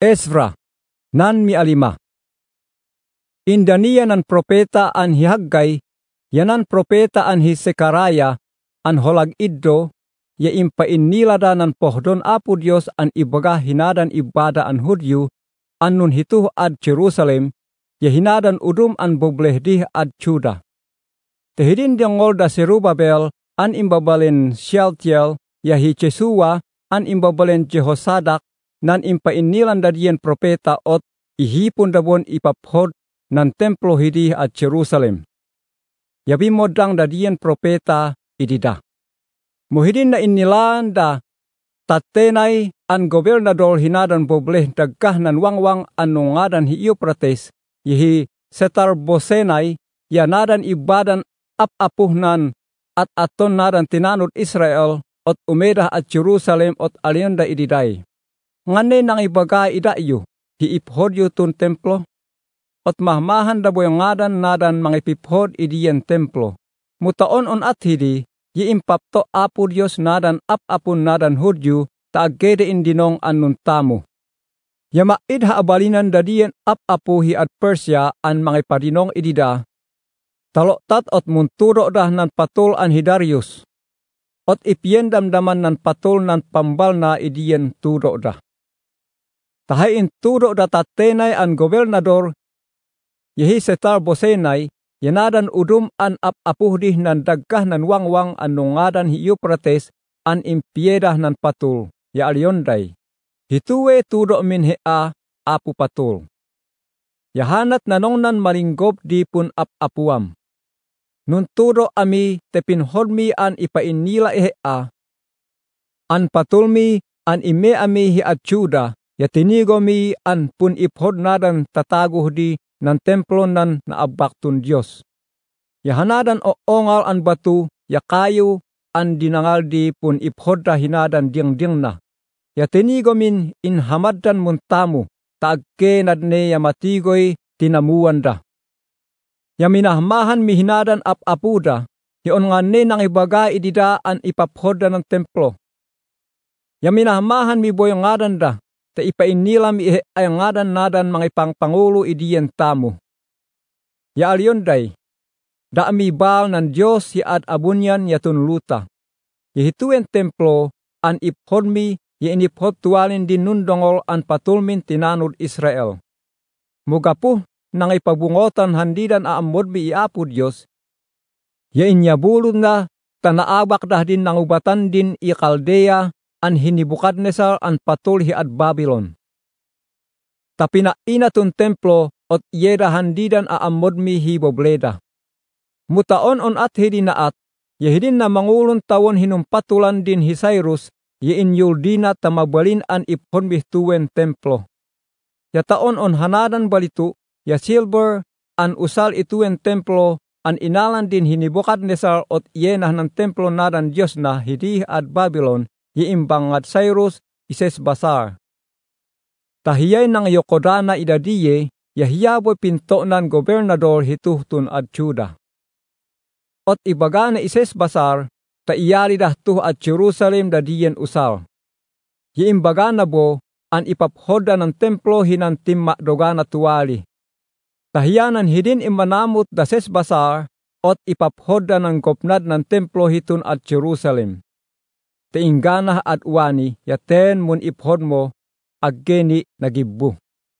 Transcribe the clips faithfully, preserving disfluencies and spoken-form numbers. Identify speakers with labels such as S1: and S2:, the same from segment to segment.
S1: Ezra, nan mialima. Indaniya nan propeta an hihaggay, yanan propeta an hi Sekaraya, an holag iddo, ya impainilada nan pohdon Apo Dios an ibaga hinadan ibada an Hudyo, an nun hituh ad Jerusalem, ya hinadan udum an boblehdih ad Juda. Tehidin diangol da Serubabel, an imbabalen Shealtiel, ya hi Jesua, an imbabalen Jehosadak, nan impainilan dadiyan propeta ot ihipon dabon ipaphod nan templo hidi at Jerusalem. Yabi modang dadiyan propeta idida. Muhidin na inilan da tatenay an gobernador hinadan bobleh dagkah nan wangwang anungadan hi Euphrates, yihi Setar-Bosenay, yanadan ibadan ap-apuhnan at aton nadan tinanod Israel ot umedah at Jerusalem ot alionda ididay. Ngane nang ibaga idayo, hiiphodyo tun templo, ot mahmahan da boy ngadan nadan mangipiphod idiyan templo. Mutaon on at hidi, yiimpapto Apo Dios nadan ap-apun nadan Hudyo, taagede indinong anun tamo. Yamaid haabalinan dadiyan ap-apuhi at Persia an mangipadinong idida, taloktat ot munturo dah nan patul an Hidarius, ot ipien damdaman nan patul nan pambal na idiyan turo dah. Tahain turo da tatenay an gobernador, yehi Setar-Bosenay, yanadan udum an ap-apuhdih nan daggah nan wangwang an nungadan hi Euphrates an impiedah nan patul, ya alionday. Hituwe turo min hea apu patul. Yahanat nanong nan malinggob di pun ap-apuam. Nun turo ami tepin hodmi an ipainila ihea. An patulmi an ime ami hi at Juda, ya tinigo mi an pun iphod nadan tataguh di nan templo nan naabaktun Dios. Ya hanadan o ongal an batu, ya kayo an dinangal di pun iphod da hinadan ding-ding na. Ya tinigo min inhamaddan muntamu, taagke nadne ya matigoy tinamuan da. Ya minahmahan mi hinadan ap-apuda, yon nga ne nang ibaga idida an ipaphod da ng templo. Ya minahmahan mi boy ngadan da, ta ipainilam ihe ay ngadan nadan mga ipangpangulo idiyan tamo. Ya alionday, daami bal nan Diyos ya ad abunyan ya tunluta. Yahituin templo an iphodmi ya iniphod tuwalin din nundongol an patulmin tinanod Israel. Mugapuh nang ipabungotan handidan aamodmi iapo Diyos, ya inyabulod na tanaabak dah din nangubatan din i Kaldea an Hinibukadnesar an patul hi ad Babylon. Tapi na inatun templo ot yeda handidan aamodmi hi bobleda. Mutaon on at hidi naat, yahidin na mangulon tawon hinumpatulan din hi Cyrus, yain yuldina tamabalin an iphonbih tuwen templo. Ya taon on hanadan balitu, ya silver an usal ituwen templo, an inalan din Hinibukadnesar ot yenah ng templo nadan Diyos na hidi ad Babylon, yiimbang at Cyrus ises basar. Tahiyay ng Yokodana idadiye, yahiyaboy pinto nan gobernador hituhtun at Juda. Ot ibaga na ises basar, ta iyali dahtuh at Jerusalem dadiyen usal. Yiimbaga na bo, an ipaphoda ng templo hinantimma doga na tuwali. Tahiyanan hidin imanamut da ses basar, ot ipaphoda ng kopnad ng templo hitun at Jerusalem. Teingganah at uwani, yaten mun iphod mo, aggeni nagibbu.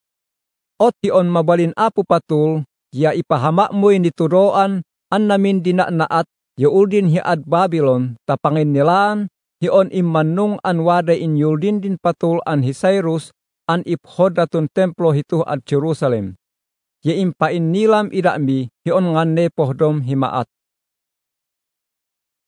S1: Ot iyon mabalin apo patul, ya ipahama mo'y nituroan, an namin dinanaat, yuldin hi ad Babylon, tapangin nilaan, hiyon imanung anwaday in yuldin din patul an hi Cyrus, an iphod datun templo hito at Jerusalem. Ya impain nilam idami, hiyon ngan ne pohdom himaat.